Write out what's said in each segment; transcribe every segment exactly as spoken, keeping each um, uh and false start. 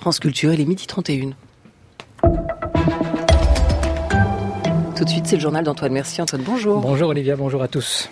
France Culture, il est midi trente et une. Tout de suite, c'est le journal d'Antoine Mercier. Antoine, bonjour. Bonjour Olivia, bonjour à tous.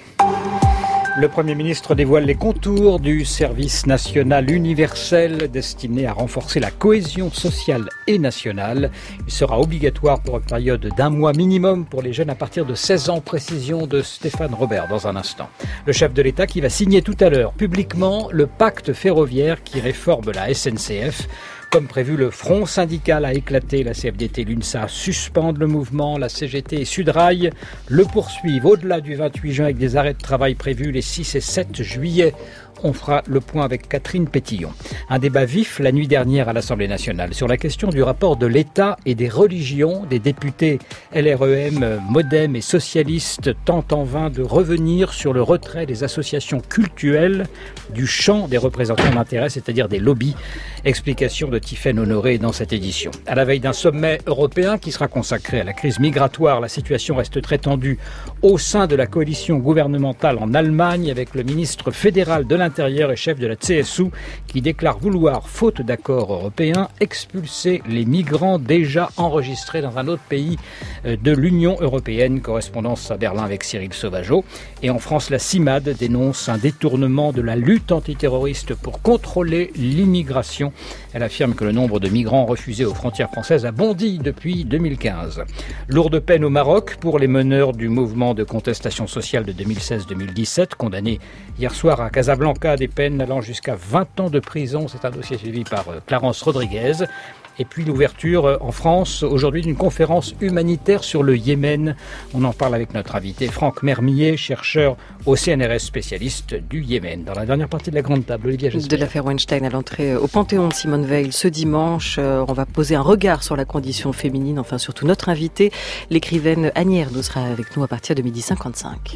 Le Premier ministre dévoile les contours du service national universel destiné à renforcer la cohésion sociale et nationale. Il sera obligatoire pour une période d'un mois minimum pour les jeunes à partir de seize ans. Précision de Stéphane Robert dans un instant. Le chef de l'État qui va signer tout à l'heure publiquement le pacte ferroviaire qui réforme la S N C F. Comme prévu, le front syndical a éclaté. La C F D T et l'UNSA suspendent le mouvement. La C G T et Sudrail le poursuivent au-delà du vingt-huit juin avec des arrêts de travail prévus les six et sept juillet. On fera le point avec Catherine Pétillon. Un débat vif la nuit dernière à l'Assemblée nationale sur la question du rapport de l'État et des religions. Des députés L R E M, Modem et socialistes tentent en vain de revenir sur le retrait des associations cultuelles du champ des représentants d'intérêt, c'est-à-dire des lobbies. Explication de Tiffaine Honoré dans cette édition. À la veille d'un sommet européen qui sera consacré à la crise migratoire, la situation reste très tendue au sein de la coalition gouvernementale en Allemagne avec le ministre fédéral de l'Intérieur et chef de la C S U qui déclare vouloir, faute d'accord européen, expulser les migrants déjà enregistrés dans un autre pays de l'Union européenne. Correspondance à Berlin avec Cyril Sauvageau. Et en France, la CIMAD dénonce un détournement de la lutte antiterroriste pour contrôler l'immigration. Elle affirme que le nombre de migrants refusés aux frontières françaises a bondi depuis deux mille quinze. Lourde peine au Maroc pour les meneurs du mouvement de contestation sociale de deux mille seize deux mille dix-sept, condamnés hier soir à Casablanca, des peines allant jusqu'à vingt ans de prison. C'est un dossier suivi par Clarence Rodriguez. Et puis l'ouverture en France aujourd'hui d'une conférence humanitaire sur le Yémen. On en parle avec notre invité Franck Mermier, chercheur au C N R S, spécialiste du Yémen. Dans la dernière partie de la grande table, Olivia Gesbert. De l'affaire Weinstein à l'entrée au Panthéon de Simone Veil ce dimanche. On va poser un regard sur la condition féminine, enfin surtout notre invitée, l'écrivaine Annie Ernaux sera avec nous à partir de midi cinquante-cinq.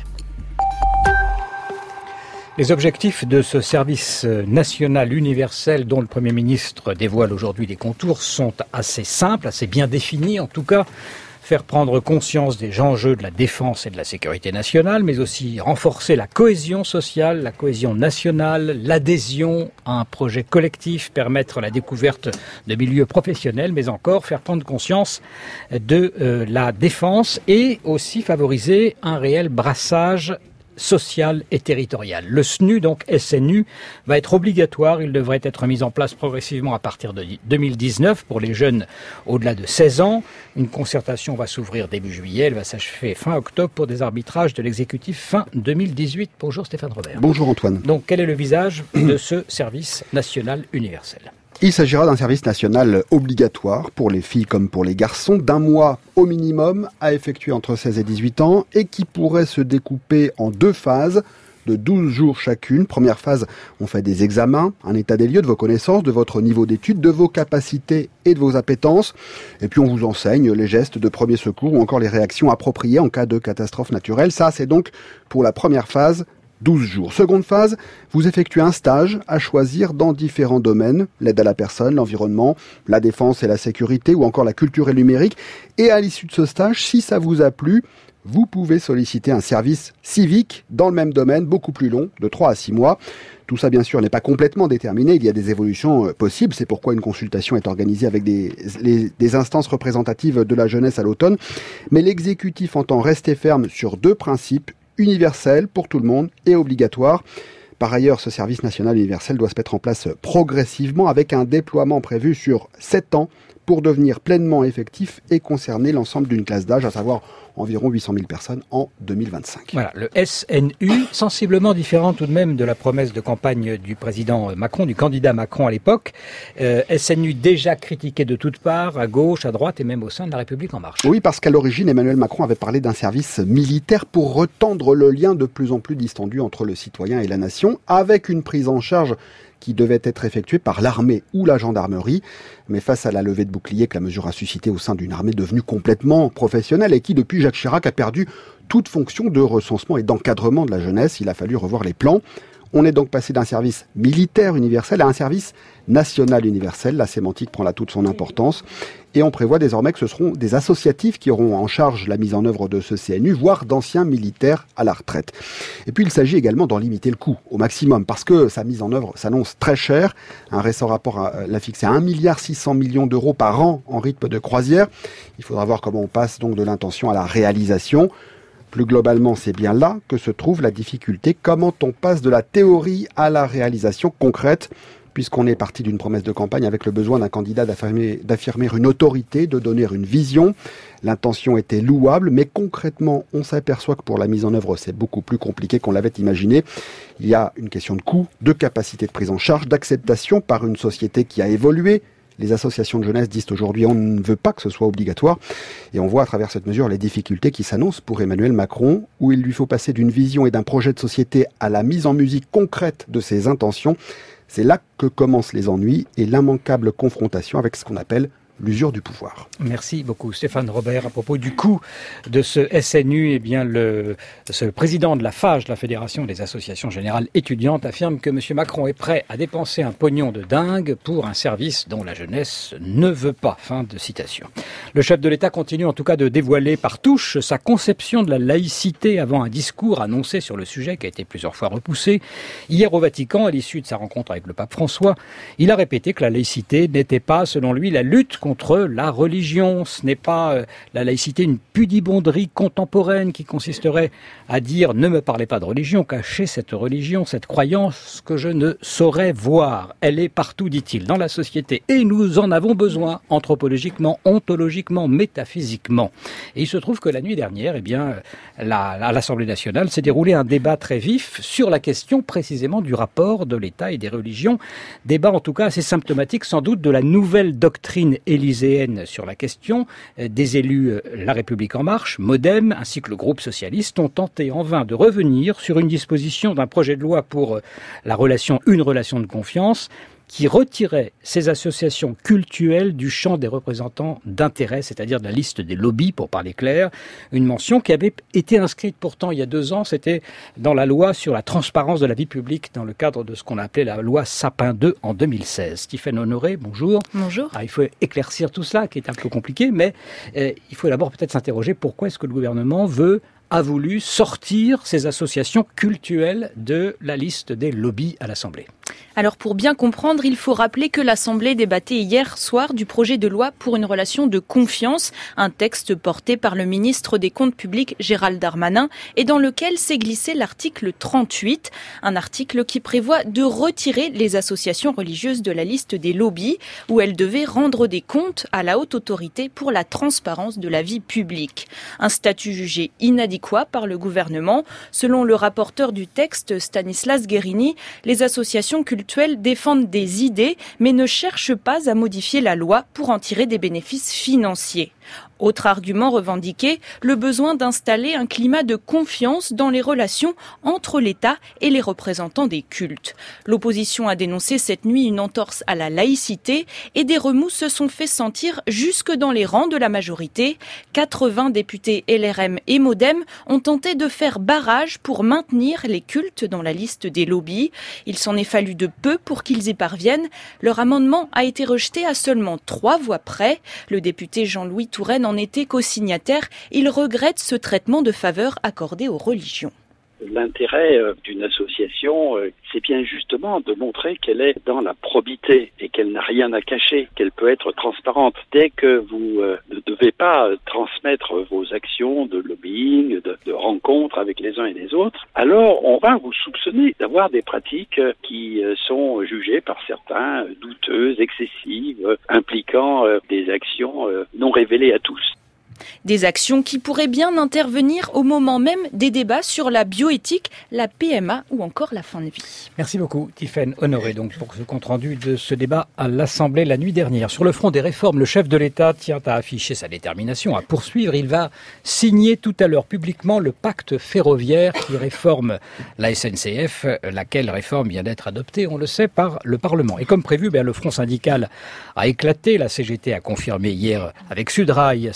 Les objectifs de ce service national universel dont le Premier ministre dévoile aujourd'hui les contours sont assez simples, assez bien définis en tout cas. Faire prendre conscience des enjeux de la défense et de la sécurité nationale, mais aussi renforcer la cohésion sociale, la cohésion nationale, l'adhésion à un projet collectif, permettre la découverte de milieux professionnels, mais encore faire prendre conscience de euh, la défense et aussi favoriser un réel brassage social et territorial. Le S N U, donc S N U, va être obligatoire. Il devrait être mis en place progressivement à partir de deux mille dix-neuf pour les jeunes au-delà de seize ans. Une concertation va s'ouvrir début juillet. Elle va s'achever fin octobre pour des arbitrages de l'exécutif fin deux mille dix-huit. Bonjour Stéphane Robert. Bonjour Antoine. Donc quel est le visage de ce service national universel ? Il s'agira d'un service national obligatoire pour les filles comme pour les garçons, d'un mois au minimum à effectuer entre seize et dix-huit ans et qui pourrait se découper en deux phases de douze jours chacune. Première phase, on fait des examens, un état des lieux de vos connaissances, de votre niveau d'études, de vos capacités et de vos appétences. Et puis on vous enseigne les gestes de premier secours ou encore les réactions appropriées en cas de catastrophe naturelle. Ça, c'est donc pour la première phase, douze jours. Seconde phase, vous effectuez un stage à choisir dans différents domaines, l'aide à la personne, l'environnement, la défense et la sécurité ou encore la culture et le numérique. Et à l'issue de ce stage, si ça vous a plu, vous pouvez solliciter un service civique dans le même domaine, beaucoup plus long, de trois à six mois. Tout ça, bien sûr, n'est pas complètement déterminé. Il y a des évolutions possibles. C'est pourquoi une consultation est organisée avec des, les, des instances représentatives de la jeunesse à l'automne. Mais l'exécutif entend rester ferme sur deux principes: universel pour tout le monde et obligatoire. Par ailleurs, ce service national universel doit se mettre en place progressivement avec un déploiement prévu sur sept ans pour devenir pleinement effectif et concerner l'ensemble d'une classe d'âge, à savoir environ huit cent mille personnes en deux mille vingt-cinq. Voilà, le S N U, sensiblement différent tout de même de la promesse de campagne du président Macron, du candidat Macron à l'époque. Euh, S N U déjà critiqué de toutes parts, à gauche, à droite et même au sein de la République En Marche. Oui, parce qu'à l'origine, Emmanuel Macron avait parlé d'un service militaire pour retendre le lien de plus en plus distendu entre le citoyen et la nation, avec une prise en charge qui devait être effectuée par l'armée ou la gendarmerie. Mais face à la levée de bouclier que la mesure a suscité au sein d'une armée devenue complètement professionnelle et qui, depuis Jacques Chirac, a perdu toute fonction de recensement et d'encadrement de la jeunesse, il a fallu revoir les plans. On est donc passé d'un service militaire universel à un service national universel. La sémantique prend là toute son importance. Et on prévoit désormais que ce seront des associatifs qui auront en charge la mise en œuvre de ce C N U, voire d'anciens militaires à la retraite. Et puis il s'agit également d'en limiter le coût au maximum, parce que sa mise en œuvre s'annonce très chère. Un récent rapport l'a fixé à un virgule six milliard d'euros par an en rythme de croisière. Il faudra voir comment on passe donc de l'intention à la réalisation. Plus globalement, c'est bien là que se trouve la difficulté. Comment on passe de la théorie à la réalisation concrète, puisqu'on est parti d'une promesse de campagne avec le besoin d'un candidat d'affirmer, d'affirmer une autorité, de donner une vision. L'intention était louable, mais concrètement, on s'aperçoit que pour la mise en œuvre, c'est beaucoup plus compliqué qu'on l'avait imaginé. Il y a une question de coût, de capacité de prise en charge, d'acceptation par une société qui a évolué. Les associations de jeunesse disent aujourd'hui on ne veut pas que ce soit obligatoire. Et on voit à travers cette mesure les difficultés qui s'annoncent pour Emmanuel Macron, où il lui faut passer d'une vision et d'un projet de société à la mise en musique concrète de ses intentions. C'est là que commencent les ennuis et l'immanquable confrontation avec ce qu'on appelle l'usure du pouvoir. Merci beaucoup Stéphane Robert. À propos du coût de ce S N U, eh bien le ce président de la F A G, la Fédération des associations générales étudiantes, affirme que M. Macron est prêt à dépenser un pognon de dingue pour un service dont la jeunesse ne veut pas. Fin de citation. Le chef de l'État continue en tout cas de dévoiler par touche sa conception de la laïcité avant un discours annoncé sur le sujet qui a été plusieurs fois repoussé. Hier au Vatican, à l'issue de sa rencontre avec le pape François, il a répété que la laïcité n'était pas, selon lui, la lutte contre la religion. Ce n'est pas euh, la laïcité une pudibonderie contemporaine qui consisterait à dire « ne me parlez pas de religion, cachez cette religion, cette croyance que je ne saurais voir. Elle est partout, dit-il, dans la société et nous en avons besoin, anthropologiquement, ontologiquement, métaphysiquement. » Et il se trouve que la nuit dernière, eh bien, la, à l'Assemblée nationale s'est déroulé un débat très vif sur la question précisément du rapport de l'État et des religions. Débat en tout cas assez symptomatique sans doute de la nouvelle doctrine élyséenne sur la question. Des élus La République En Marche, Modem, ainsi que le groupe socialiste ont tenté en vain de revenir sur une disposition d'un projet de loi pour la relation, une relation de confiance, qui retirait ces associations cultuelles du champ des représentants d'intérêt, c'est-à-dire de la liste des lobbies, pour parler clair. Une mention qui avait été inscrite pourtant il y a deux ans, c'était dans la loi sur la transparence de la vie publique, dans le cadre de ce qu'on appelait la loi Sapin deux en deux mille seize. Stéphane Honoré, bonjour. Bonjour. Alors, il faut éclaircir tout cela, qui est un peu compliqué, mais euh, il faut d'abord peut-être s'interroger pourquoi est-ce que le gouvernement veut a voulu sortir ces associations cultuelles de la liste des lobbies à l'Assemblée. Alors pour bien comprendre, il faut rappeler que l'Assemblée débattait hier soir du projet de loi pour une relation de confiance, un texte porté par le ministre des Comptes publics Gérald Darmanin et dans lequel s'est glissé l'article trente-huit, un article qui prévoit de retirer les associations religieuses de la liste des lobbies où elles devaient rendre des comptes à la haute autorité pour la transparence de la vie publique. Un statut jugé inadéquat par le gouvernement. Selon le rapporteur du texte, Stanislas Guérini, les associations culturelles défendent des idées, mais ne cherchent pas à modifier la loi pour en tirer des bénéfices financiers. Autre argument revendiqué, le besoin d'installer un climat de confiance dans les relations entre l'État et les représentants des cultes. L'opposition a dénoncé cette nuit une entorse à la laïcité et des remous se sont fait sentir jusque dans les rangs de la majorité. quatre-vingts députés L R M et Modem ont tenté de faire barrage pour maintenir les cultes dans la liste des lobbies. Il s'en est fallu de peu pour qu'ils y parviennent. Leur amendement a été rejeté à seulement trois voix près. Le député Jean-Louis Touraine en était co-signataire. Il regrette ce traitement de faveur accordé aux religions. L'intérêt d'une association, c'est bien justement de montrer qu'elle est dans la probité et qu'elle n'a rien à cacher, qu'elle peut être transparente. Dès que vous ne devez pas transmettre vos actions de lobbying, de, de rencontres avec les uns et les autres, alors on va vous soupçonner d'avoir des pratiques qui sont jugées par certains douteuses, excessives, impliquant des actions non révélées à tous. Des actions qui pourraient bien intervenir au moment même des débats sur la bioéthique, la P M A ou encore la fin de vie. Merci beaucoup, Tiffaine Honoré, donc pour ce compte-rendu de ce débat à l'Assemblée la nuit dernière. Sur le front des réformes, le chef de l'État tient à afficher sa détermination à poursuivre. Il va signer tout à l'heure publiquement le pacte ferroviaire qui réforme la S N C F, laquelle réforme vient d'être adoptée, on le sait, par le Parlement. Et comme prévu, ben, le front syndical a éclaté. La C G T a confirmé hier avec Sudrail sa volonté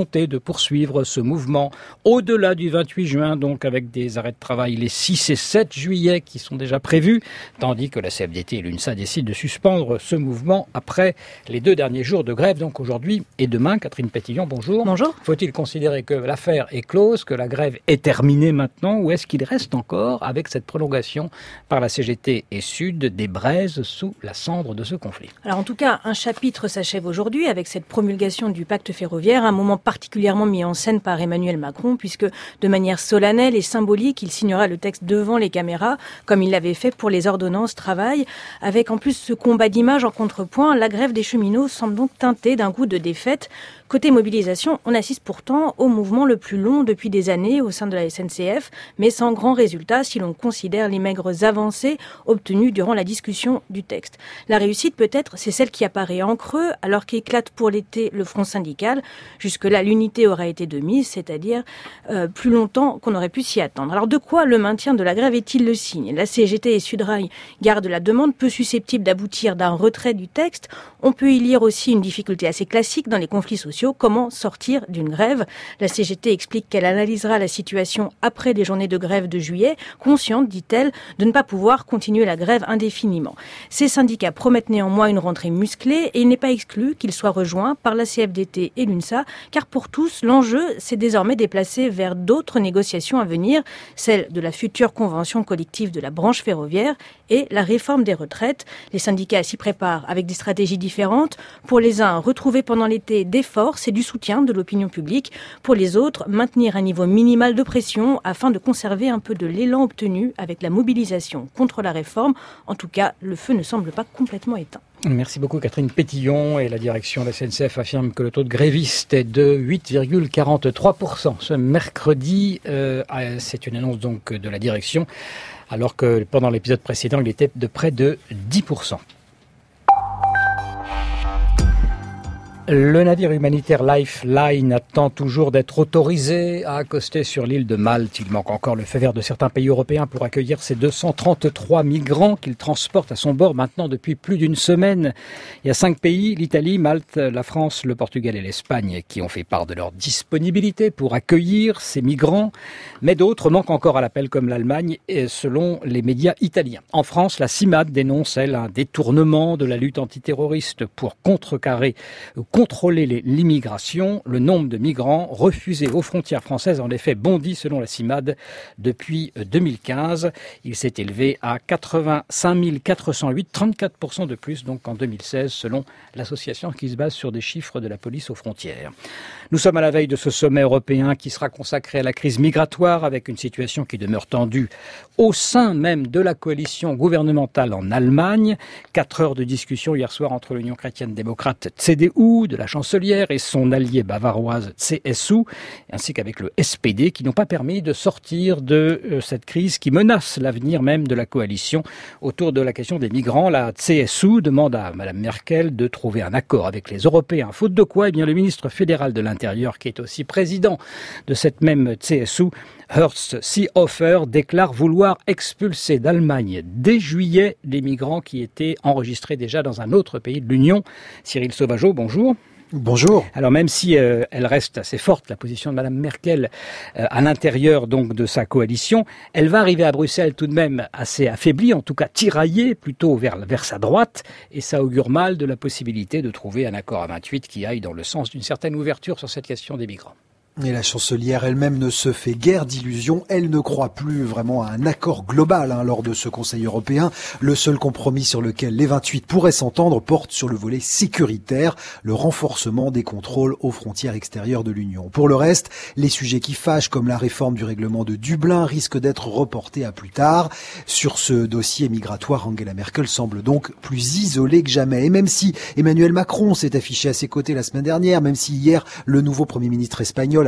volonté de poursuivre ce mouvement au-delà du vingt-huit juin, donc avec des arrêts de travail les six et sept juillet qui sont déjà prévus, tandis que la C F D T et l'UNSA décident de suspendre ce mouvement après les deux derniers jours de grève, donc aujourd'hui et demain. Catherine Pétillon, bonjour. Bonjour. Faut-il considérer que l'affaire est close, que la grève est terminée maintenant, ou est-ce qu'il reste encore, avec cette prolongation par la C G T et Sud, des braises sous la cendre de ce conflit? Alors en tout cas, un chapitre s'achève aujourd'hui avec cette promulgation du pacte ferroviaire, un moment particulièrement mis en scène par Emmanuel Macron, puisque de manière solennelle et symbolique, il signera le texte devant les caméras, comme il l'avait fait pour les ordonnances travail, avec en plus ce combat d'images en contrepoint. La grève des cheminots semble donc teintée d'un goût de défaite. Côté mobilisation, on assiste pourtant au mouvement le plus long depuis des années au sein de la S N C F, mais sans grand résultat si l'on considère les maigres avancées obtenues durant la discussion du texte. La réussite peut-être, c'est celle qui apparaît en creux alors qu'éclate pour l'été le front syndical. Jusque-là, l'unité aura été de mise, c'est-à-dire euh, plus longtemps qu'on aurait pu s'y attendre. Alors de quoi le maintien de la grève est-il le signe? La C G T et Sudrail gardent la demande peu susceptible d'aboutir d'un retrait du texte. On peut y lire aussi une difficulté assez classique dans les conflits sociaux. Comment sortir d'une grève? La C G T explique qu'elle analysera la situation après les journées de grève de juillet, consciente, dit-elle, de ne pas pouvoir continuer la grève indéfiniment. Ces syndicats promettent néanmoins une rentrée musclée et il n'est pas exclu qu'ils soient rejoints par la C F D T et l'UNSA, car pour tous, l'enjeu s'est désormais déplacé vers d'autres négociations à venir, celle de la future convention collective de la branche ferroviaire et la réforme des retraites. Les syndicats s'y préparent avec des stratégies différentes. Pour les uns, retrouver pendant l'été des forces et du soutien de l'opinion publique. Pour les autres, maintenir un niveau minimal de pression afin de conserver un peu de l'élan obtenu avec la mobilisation contre la réforme. En tout cas, le feu ne semble pas complètement éteint. Merci beaucoup Catherine Pétillon. Et la direction de la S N C F affirme que le taux de grévistes est de huit virgule quarante-trois pour cent ce mercredi. Euh, c'est une annonce donc de la direction, alors que pendant l'épisode précédent, il était de près de dix pour cent. Le navire humanitaire Lifeline attend toujours d'être autorisé à accoster sur l'île de Malte. Il manque encore le feu vert de certains pays européens pour accueillir ces deux cent trente-trois migrants qu'il transporte à son bord maintenant depuis plus d'une semaine. Il y a cinq pays, l'Italie, Malte, la France, le Portugal et l'Espagne, qui ont fait part de leur disponibilité pour accueillir ces migrants. Mais d'autres manquent encore à l'appel, comme l'Allemagne, selon les médias italiens. En France, la CIMAD dénonce, elle, un détournement de la lutte antiterroriste pour contrecarrer contrôler l'immigration. Le nombre de migrants refusés aux frontières françaises en effet bondit selon la CIMAD depuis deux mille quinze. Il s'est élevé à quatre-vingt-cinq mille quatre cent huit, trente-quatre pour cent de plus donc en deux mille seize selon l'association qui se base sur des chiffres de la police aux frontières. Nous sommes à la veille de ce sommet européen qui sera consacré à la crise migratoire avec une situation qui demeure tendue au sein même de la coalition gouvernementale en Allemagne. Quatre heures de discussion hier soir entre l'Union chrétienne-démocrate C D U, de la chancelière et son allié bavaroise C S U, ainsi qu'avec le S P D, qui n'ont pas permis de sortir de euh, cette crise qui menace l'avenir même de la coalition. Autour de la question des migrants, la C S U demande à Mme Merkel de trouver un accord avec les Européens. Faute de quoi, eh bien, le ministre fédéral de l'Intérieur, qui est aussi président de cette même C S U, Horst Seehofer, déclare vouloir expulser d'Allemagne dès juillet les migrants qui étaient enregistrés déjà dans un autre pays de l'Union. Cyril Sauvageau, bonjour. Bonjour. Alors même si euh, elle reste assez forte, la position de Mme Merkel euh, à l'intérieur donc de sa coalition, elle va arriver à Bruxelles tout de même assez affaiblie, en tout cas tiraillée plutôt vers, vers sa droite, et ça augure mal de la possibilité de trouver un accord à vingt-huit qui aille dans le sens d'une certaine ouverture sur cette question des migrants. Et la chancelière elle-même ne se fait guère d'illusions. Elle ne croit plus vraiment à un accord global hein, lors de ce Conseil européen. Le seul compromis sur lequel les vingt-huit pourraient s'entendre porte sur le volet sécuritaire, le renforcement des contrôles aux frontières extérieures de l'Union. Pour le reste, les sujets qui fâchent, comme la réforme du règlement de Dublin, risquent d'être reportés à plus tard. Sur ce dossier migratoire, Angela Merkel semble donc plus isolée que jamais. Et même si Emmanuel Macron s'est affiché à ses côtés la semaine dernière, même si hier le nouveau Premier ministre espagnol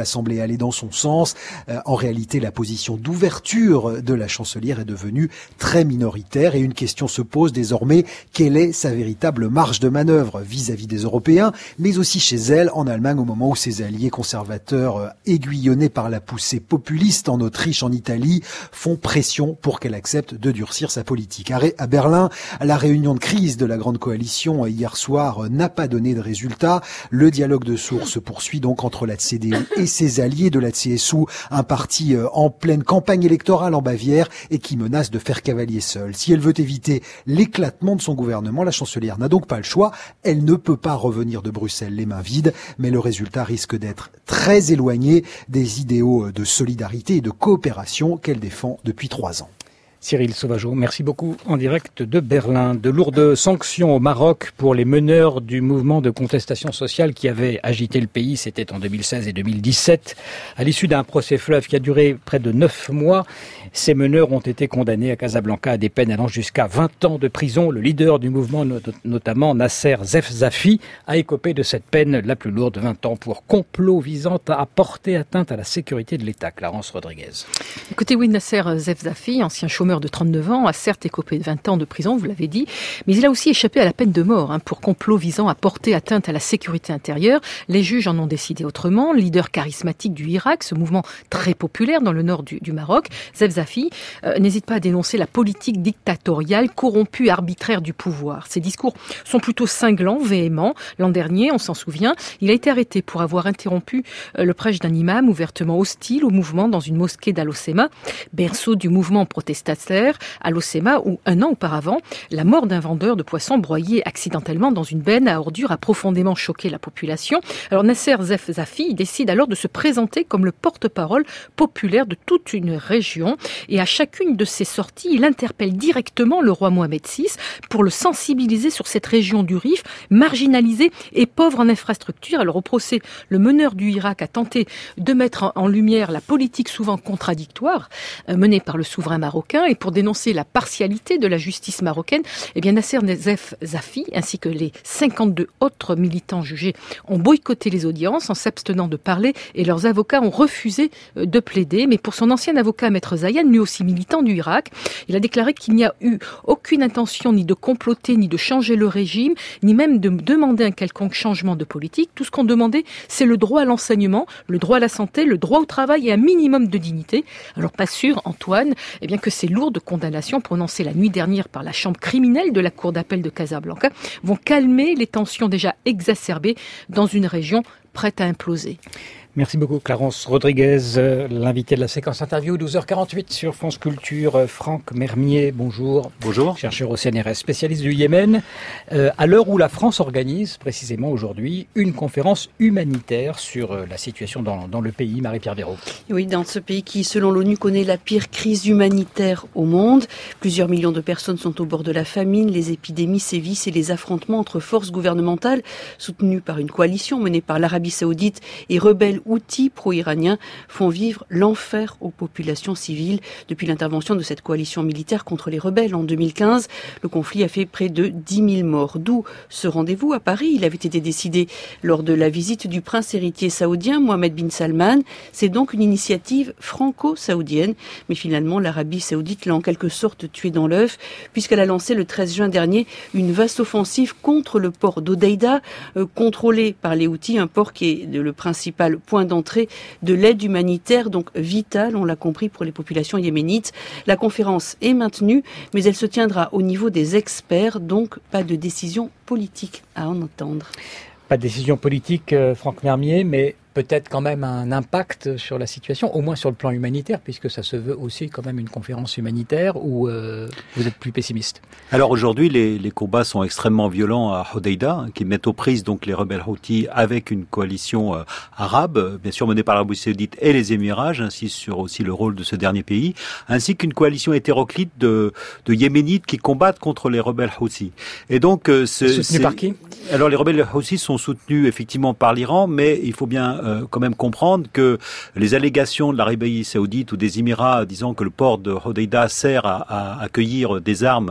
l'école a semblé aller dans son sens. Euh, en réalité, la position d'ouverture de la chancelière est devenue très minoritaire et une question se pose désormais, quelle est sa véritable marge de manœuvre vis-à-vis des Européens, mais aussi chez elle, en Allemagne, au moment où ses alliés conservateurs, euh, aiguillonnés par la poussée populiste en Autriche, en Italie, font pression pour qu'elle accepte de durcir sa politique. À Berlin, la réunion de crise de la grande coalition hier soir n'a pas donné de résultat. Le dialogue de sourds se poursuit donc entre la C D U et ses alliés de la C S U, un parti en pleine campagne électorale en Bavière et qui menace de faire cavalier seul. Si elle veut éviter l'éclatement de son gouvernement, la chancelière n'a donc pas le choix. Elle ne peut pas revenir de Bruxelles les mains vides, mais le résultat risque d'être très éloigné des idéaux de solidarité et de coopération qu'elle défend depuis trois ans. Cyril Sauvageau, merci beaucoup en direct de Berlin. De lourdes sanctions au Maroc pour les meneurs du mouvement de contestation sociale qui avait agité le pays, c'était en deux mille seize et deux mille dix-sept. À l'issue d'un procès fleuve qui a duré près de neuf mois, ces meneurs ont été condamnés à Casablanca à des peines allant jusqu'à vingt ans de prison. Le leader du mouvement, notamment Nasser Zefzafi, a écopé de cette peine la plus lourde, vingt ans pour complot visant à porter atteinte à la sécurité de l'État. Clarence Rodriguez. Écoutez, oui, Nasser Zefzafi, ancien chômeur de trente-neuf ans, a certes écopé de vingt ans de prison, vous l'avez dit, mais il a aussi échappé à la peine de mort hein, pour complot visant à porter atteinte à la sécurité intérieure. Les juges en ont décidé autrement. Leader charismatique du Hirak, ce mouvement très populaire dans le nord du, du Maroc, Zefzafi euh, n'hésite pas à dénoncer la politique dictatoriale, corrompue et arbitraire du pouvoir. Ses discours sont plutôt cinglants, véhéments. L'an dernier, on s'en souvient, il a été arrêté pour avoir interrompu euh, le prêche d'un imam ouvertement hostile au mouvement dans une mosquée d'Al-Hoceima, berceau du mouvement protestataire à l'Hoceima, où un an auparavant, la mort d'un vendeur de poissons broyé accidentellement dans une benne à ordures a profondément choqué la population. Alors Nasser Zefzafi décide alors de se présenter comme le porte-parole populaire de toute une région et à chacune de ses sorties, il interpelle directement le roi Mohamed six pour le sensibiliser sur cette région du Rif, marginalisée et pauvre en infrastructures. Alors au procès, le meneur du Hirak a tenté de mettre en lumière la politique souvent contradictoire euh, menée par le souverain marocain. Et pour dénoncer la partialité de la justice marocaine, eh bien Nasser Zefzafi ainsi que les cinquante-deux autres militants jugés ont boycotté les audiences en s'abstenant de parler et leurs avocats ont refusé de plaider. Mais pour son ancien avocat, Maître Zayan, lui aussi militant du Hirak, il a déclaré qu'il n'y a eu aucune intention ni de comploter, ni de changer le régime, ni même de demander un quelconque changement de politique. Tout ce qu'on demandait, c'est le droit à l'enseignement, le droit à la santé, le droit au travail et un minimum de dignité. Alors pas sûr, Antoine, eh bien que ces lourdes condamnations prononcées la nuit dernière par la chambre criminelle de la cour d'appel de Casablanca vont calmer les tensions déjà exacerbées dans une région prête à imploser. Merci beaucoup Clarence Rodriguez, l'invité de la séquence interview, douze heures quarante-huit sur France Culture. Franck Mermier, bonjour. Bonjour. Chercheur au C N R S, spécialiste du Yémen. Euh, à l'heure où la France organise, précisément aujourd'hui, une conférence humanitaire sur la situation dans, dans le pays, Marie-Pierre Véraud. Oui, dans ce pays qui, selon l'ONU, connaît la pire crise humanitaire au monde. Plusieurs millions de personnes sont au bord de la famine, les épidémies sévissent et les affrontements entre forces gouvernementales, soutenues par une coalition menée par l'Arabie Saoudite et rebelles outils pro-iraniens font vivre l'enfer aux populations civiles. Depuis l'intervention de cette coalition militaire contre les rebelles en deux mille quinze, le conflit a fait près de dix mille morts. D'où ce rendez-vous à Paris. Il avait été décidé lors de la visite du prince héritier saoudien Mohammed bin Salman. C'est donc une initiative franco-saoudienne. Mais finalement, l'Arabie Saoudite l'a en quelque sorte tué dans l'œuf, puisqu'elle a lancé le treize juin dernier une vaste offensive contre le port d'Hodeïda, euh, contrôlé par les Houthis, un port qui est le principal point d'entrée de l'aide humanitaire, donc vitale, on l'a compris, pour les populations yéménites. La conférence est maintenue, mais elle se tiendra au niveau des experts, donc pas de décision politique à en entendre. Pas de décision politique, euh, Franck Mermier, mais peut-être quand même un impact sur la situation, au moins sur le plan humanitaire, puisque ça se veut aussi quand même une conférence humanitaire, ou euh, vous êtes plus pessimiste? Alors aujourd'hui, les, les combats sont extrêmement violents à Hodeïda, qui mettent aux prises donc les rebelles Houthis avec une coalition euh, arabe, bien sûr menée par l'Arabie Saoudite et les Émirats, j'insiste sur aussi le rôle de ce dernier pays, ainsi qu'une coalition hétéroclite de, de Yéménites qui combattent contre les rebelles Houthis. Et donc, euh, ce, soutenu par qui? Alors les rebelles Houthis sont soutenus effectivement par l'Iran, mais il faut bien Euh, quand même comprendre que les allégations de l'Arabie Saoudite ou des Émirats disant que le port de Hodeïda sert à, à accueillir des armes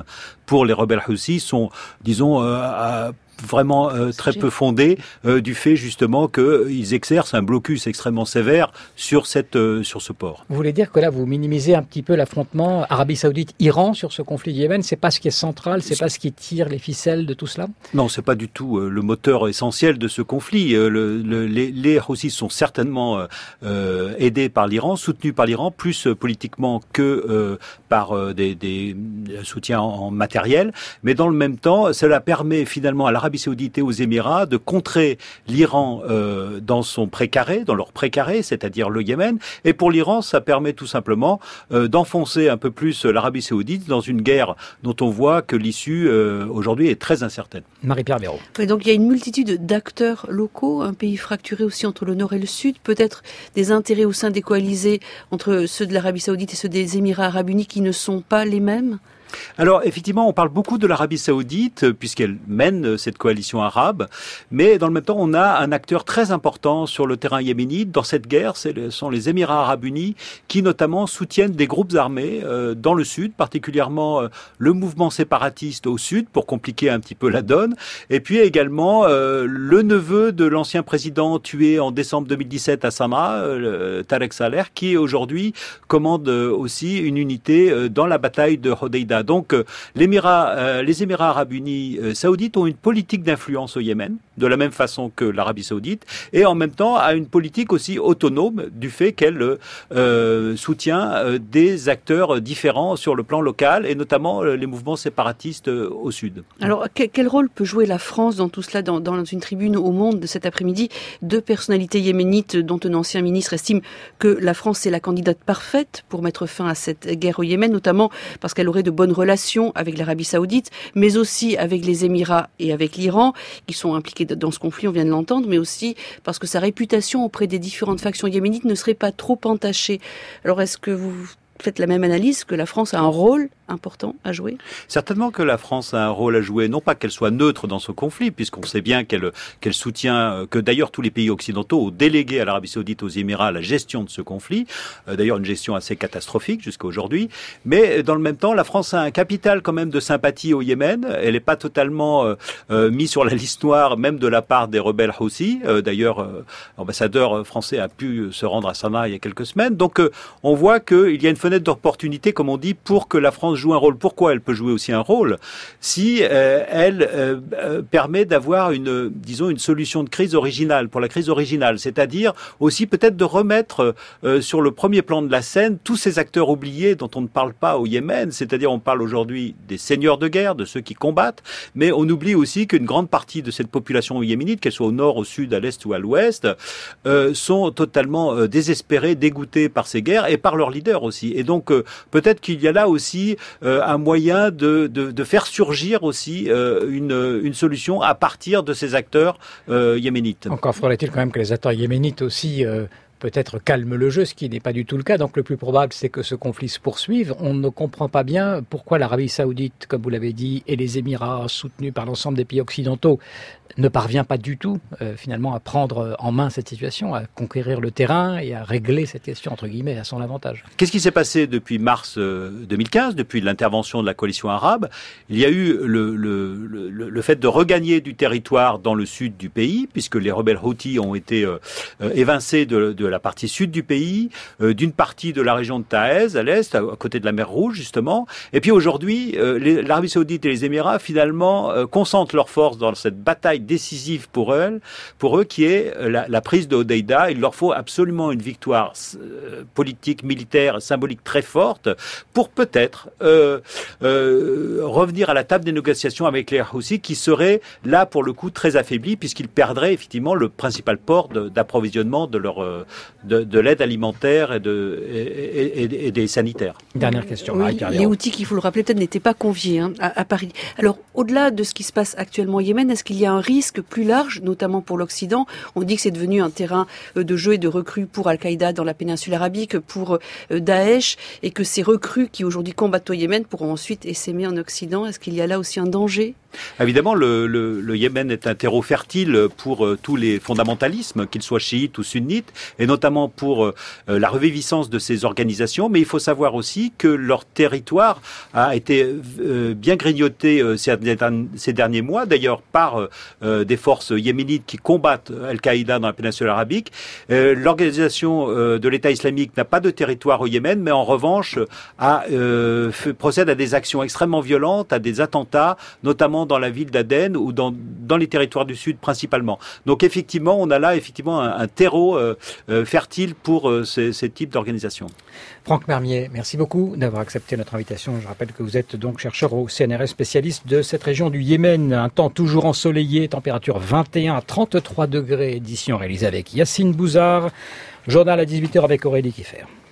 pour les rebelles Houthis sont, disons, euh, à vraiment euh, très peu fondé euh, du fait justement qu'ils exercent un blocus extrêmement sévère sur cette euh, sur ce port. Vous voulez dire que là vous minimisez un petit peu l'affrontement Arabie Saoudite-Iran sur ce conflit du Yémen, c'est pas ce qui est central, c'est pas ce qui tire les ficelles de tout cela? Non, c'est pas du tout euh, le moteur essentiel de ce conflit. Euh, le, le, les, les Houthis sont certainement euh, aidés par l'Iran, soutenus par l'Iran, plus euh, politiquement que euh, par euh, des, des soutiens en, en matériel, mais dans le même temps, cela permet finalement à l'Arabie Saoudite et aux Émirats de contrer l'Iran euh, dans son précaré, dans leur précaré, c'est-à-dire le Yémen. Et pour l'Iran, ça permet tout simplement euh, d'enfoncer un peu plus l'Arabie Saoudite dans une guerre dont on voit que l'issue euh, aujourd'hui est très incertaine. Marie-Pierre Béraud. Oui, donc il y a une multitude d'acteurs locaux, un pays fracturé aussi entre le nord et le sud, peut-être des intérêts au sein des coalisés entre ceux de l'Arabie Saoudite et ceux des Émirats Arabes Unis qui ne sont pas les mêmes? Alors effectivement, on parle beaucoup de l'Arabie Saoudite puisqu'elle mène cette coalition arabe, mais dans le même temps, on a un acteur très important sur le terrain yéménite. Dans cette guerre, ce sont les Émirats Arabes Unis qui notamment soutiennent des groupes armés euh, dans le sud, particulièrement euh, le mouvement séparatiste au sud pour compliquer un petit peu la donne, et puis également euh, le neveu de l'ancien président tué en décembre deux mille dix-sept à Sanaa, euh, Tarek Saleh, qui aujourd'hui commande euh, aussi une unité euh, dans la bataille de Hodeïda. Donc, euh, l'Émirat, euh, les Émirats Arabes Unis euh, Saoudites ont une politique d'influence au Yémen, de la même façon que l'Arabie Saoudite, et en même temps a une politique aussi autonome du fait qu'elle euh, soutient euh, des acteurs différents sur le plan local, et notamment euh, les mouvements séparatistes euh, au sud. Alors, que, quel rôle peut jouer la France dans tout cela? Dans, dans une tribune au Monde de cet après-midi, deux personnalités yéménites dont un ancien ministre estime que la France est la candidate parfaite pour mettre fin à cette guerre au Yémen, notamment parce qu'elle aurait de bonnes relations avec l'Arabie Saoudite, mais aussi avec les Émirats et avec l'Iran, qui sont impliqués dans ce conflit, on vient de l'entendre, mais aussi parce que sa réputation auprès des différentes factions yéménites ne serait pas trop entachée. Alors, est-ce que vous faites la même analyse, que la France a un rôle important à jouer? Certainement que la France a un rôle à jouer, non pas qu'elle soit neutre dans ce conflit, puisqu'on sait bien qu'elle qu'elle soutient, que d'ailleurs tous les pays occidentaux ont délégué à l'Arabie Saoudite, aux Émirats, la gestion de ce conflit, d'ailleurs une gestion assez catastrophique jusqu'à aujourd'hui, mais dans le même temps, la France a un capital quand même de sympathie au Yémen, elle n'est pas totalement euh, euh, mise sur la liste noire, même de la part des rebelles Houthis, euh, d'ailleurs euh, l'ambassadeur français a pu se rendre à Sanaa il y a quelques semaines, donc euh, on voit qu'il y a une fenêtre d'opportunité, comme on dit, pour que la France joue un rôle. Pourquoi elle peut jouer aussi un rôle? Si euh, elle euh, euh, permet d'avoir une, disons, une solution de crise originale, pour la crise originale, c'est-à-dire aussi peut-être de remettre euh, sur le premier plan de la scène tous ces acteurs oubliés dont on ne parle pas au Yémen, c'est-à-dire on parle aujourd'hui des seigneurs de guerre, de ceux qui combattent, mais on oublie aussi qu'une grande partie de cette population yéménite, qu'elle soit au nord, au sud, à l'est ou à l'ouest, euh, sont totalement euh, désespérés, dégoûtés par ces guerres et par leurs leaders aussi. Et donc euh, peut-être qu'il y a là aussi euh, un moyen de, de, de faire surgir aussi euh, une, une solution à partir de ces acteurs euh, yéménites. Encore faudrait-il quand même que les acteurs yéménites aussi euh, peut-être calment le jeu, ce qui n'est pas du tout le cas. Donc le plus probable, c'est que ce conflit se poursuive. On ne comprend pas bien pourquoi l'Arabie Saoudite, comme vous l'avez dit, et les Émirats, soutenus par l'ensemble des pays occidentaux, ne parvient pas du tout, euh, finalement, à prendre en main cette situation, à conquérir le terrain et à régler cette question, entre guillemets, à son avantage. Qu'est-ce qui s'est passé depuis mars deux mille quinze, depuis l'intervention de la coalition arabe? Il y a eu le, le, le, le fait de regagner du territoire dans le sud du pays, puisque les rebelles Houthis ont été euh, évincés de, de la partie sud du pays, euh, d'une partie de la région de Taïz, à l'est, à côté de la mer Rouge, justement. Et puis aujourd'hui, euh, l'Arabie Saoudite et les Émirats, finalement, euh, concentrent leurs forces dans cette bataille décisive pour eux, pour eux qui est la, la prise de Hodeïda. Il leur faut absolument une victoire euh, politique, militaire, symbolique très forte pour peut-être euh, euh, revenir à la table des négociations avec les Houthis qui seraient là pour le coup très affaiblis puisqu'ils perdraient effectivement le principal port de, d'approvisionnement de leur euh, de, de l'aide alimentaire et, de, et, et, et des sanitaires. Dernière question. Oui, les Houthis, qu'il faut le rappeler, peut-être n'étaient pas conviés hein, à, à Paris. Alors, au-delà de ce qui se passe actuellement au Yémen, est-ce qu'il y a un risque plus large, notamment pour l'Occident? On dit que c'est devenu un terrain de jeu et de recrues pour Al-Qaïda dans la péninsule arabique, pour Daesh, et que ces recrues qui aujourd'hui combattent au Yémen pourront ensuite essaimer en Occident. Est-ce qu'il y a là aussi un danger? Évidemment, le, le, le Yémen est un terreau fertile pour euh, tous les fondamentalismes, qu'ils soient chiites ou sunnites, et notamment pour euh, la reviviscence de ces organisations. Mais il faut savoir aussi que leur territoire a été euh, bien grignoté euh, ces, ces derniers mois, d'ailleurs par euh, des forces yéménites qui combattent Al-Qaïda dans la péninsule arabique. Euh, l'organisation euh, de l'État islamique n'a pas de territoire au Yémen, mais en revanche a, euh, fait, procède à des actions extrêmement violentes, à des attentats, notamment dans la ville d'Aden ou dans, dans les territoires du Sud principalement. Donc effectivement, on a là effectivement un, un terreau euh, euh, fertile pour euh, ces, ces types d'organisations. Franck Mermier, merci beaucoup d'avoir accepté notre invitation. Je rappelle que vous êtes donc chercheur au C N R S, spécialiste de cette région du Yémen. Un temps toujours ensoleillé, température vingt et un à trente-trois degrés, édition réalisée avec Yacine Bouzard. Journal à dix-huit heures avec Aurélie Kiffer.